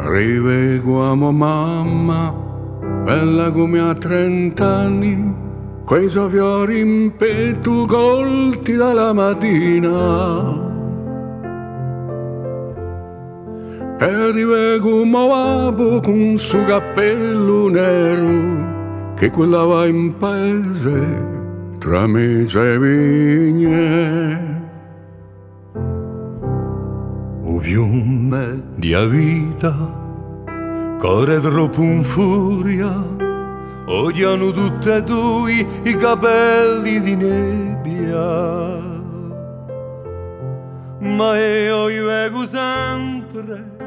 Riveguamo mamma, bella come a 30 anni, quei suoi fiori in petto colti dalla mattina. E riveguamo papo con suo cappello nero, che quella va in paese tra mese e vigne. O fiume di vita corre troppo in furia, odiano tutti e due i capelli di nebbia, ma io vedo sempre